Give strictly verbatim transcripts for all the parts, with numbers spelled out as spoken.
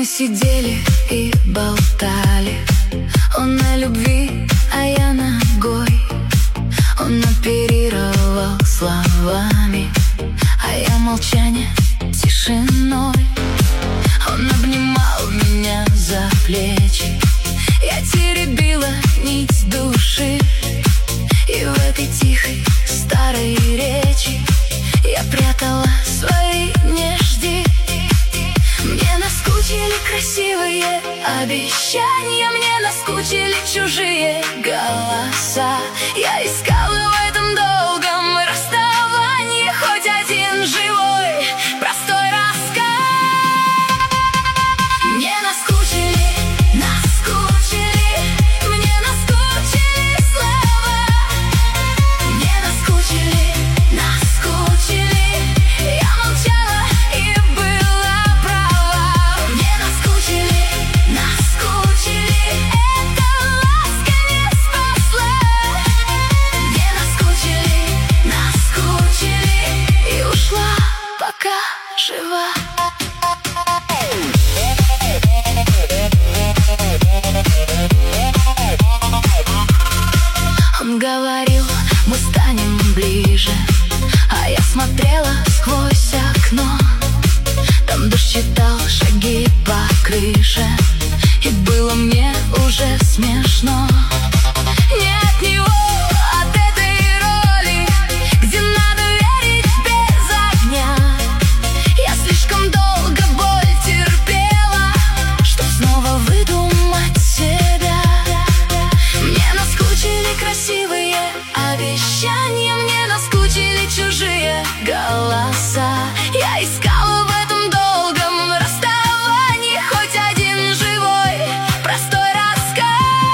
Мы сидели и болтали, он на любви, а я ногой. Он оперировал словами, а я молчание тишиной. Он обнимал меня за плечи, я теребила нить души. И в этой тихой старой речи я прятала свои «не жди». Мне наскучили красивые обещания, мне наскучили чужие голоса. Я искала в этом долгом расставании хоть один живой, простой рассказ. Мне наскучили, наскучили, мне наскучили слова. Мне наскучили, наскучили, я молчала и была права. Мне наскучили, наскучили, эта ласка не спасла. Мне наскучили, наскучили, и ушла, пока жива. Он говорил, мы станем ближе, а я смотрела сквозь окно. Там дождь читал шаги по крыше, и было мне уже смешно. Не от него, от этой роли, где надо верить без огня. Я слишком долго боль терпела, чтоб снова выдумать себя. Мне наскучили красивые обещания, мне наскучили чужие голоса. Я искала в этом долгом расставании хоть один живой, простой рассказ.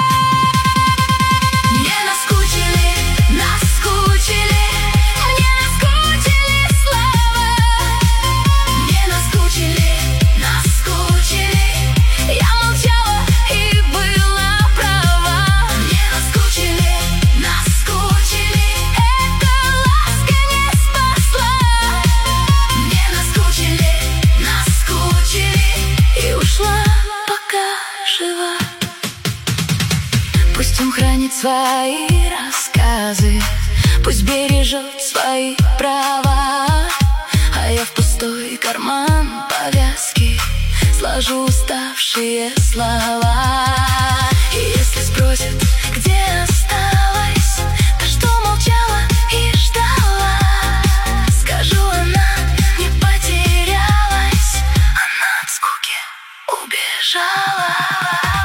Мне наскучили, наскучили, мне наскучили слова. Мне наскучили, наскучили, я молчала и была права. Мне наскучили, наскучили, эта ласка не спасла. Мне наскучили, наскучили, и ушла, пока жива. Пусть он хранит свои рассказы, пусть бережет свои права, а я в пустой карман повязки сложу уставшие слова. И если спросят, где осталась та, что молчала и ждала, скажу, она не потерялась, она от скуки убежала.